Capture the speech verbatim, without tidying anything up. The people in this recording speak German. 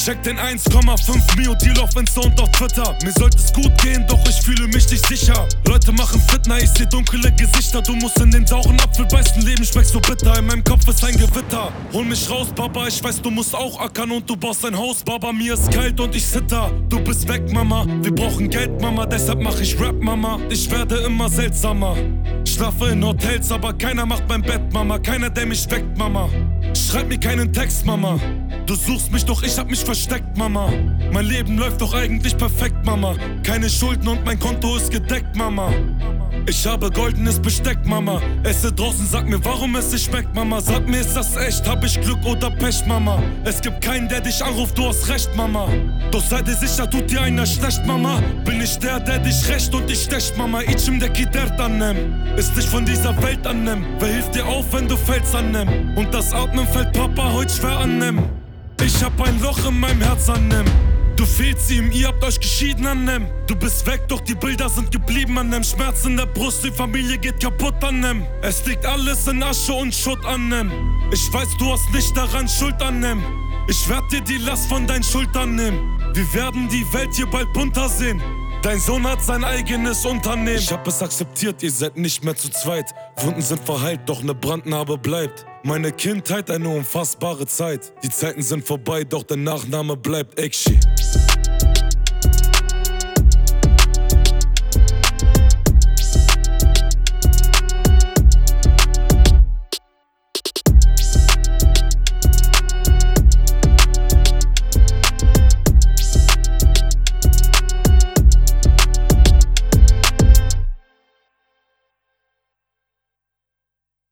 Check den eins Komma fünf Mio Deal auf Insta und auf Twitter. Mir sollte es gut gehen, doch ich fühle mich nicht sicher. Leute machen Fitner, ich seh dunkle Gesichter. Du musst in den sauren Apfel beißen, Leben schmeckt so bitter. In meinem Kopf ist ein Gewitter. Hol mich raus, Baba, ich weiß, du musst auch ackern und du baust ein Haus, Baba. Mir ist kalt und ich zitter. Du bist weg, Mama, wir brauchen Geld, Mama. Deshalb mach ich Rap, Mama. Ich werde immer seltsamer. Schlafe in Hotels, aber keiner macht mein Bett, Mama. Keiner, der mich weckt, Mama. Schreib mir keinen Text, Mama. Du suchst mich, doch ich hab mich versteckt, Mama. Mein Leben läuft doch eigentlich perfekt, Mama. Keine Schulden und mein Konto ist gedeckt, Mama. Ich habe goldenes Besteck, Mama. Esse draußen, sag mir, warum es nicht schmeckt, Mama. Sag mir, ist das echt? Hab ich Glück oder Pech, Mama? Es gibt keinen, der dich anruft, du hast recht, Mama. Doch sei dir sicher, tut dir einer schlecht, Mama. Bin ich der, der dich rächt und dich stecht, Mama. İçim der dert annem. Ist nicht von dieser Welt annem. Wer hilft dir auf, wenn du fällst, annem? Und das Atmen fällt Papa heute schwer annem. Ich hab ein Loch in meinem Herz, annem. Du fehlst ihm, ihr habt euch geschieden, annem. Du bist weg, doch die Bilder sind geblieben, annem. Schmerz in der Brust, die Familie geht kaputt, annem. Es liegt alles in Asche und Schutt, annem. Ich weiß, du hast nicht daran Schuld, annem. Ich werd dir die Last von deinen Schultern nehmen. Wir werden die Welt hier bald bunter sehen. Dein Sohn hat sein eigenes Unternehmen. Ich hab es akzeptiert, ihr seid nicht mehr zu zweit. Wunden sind verheilt, doch ne Brandnarbe bleibt. Meine Kindheit eine unfassbare Zeit. Die Zeiten sind vorbei, doch der Nachname bleibt Ekşi.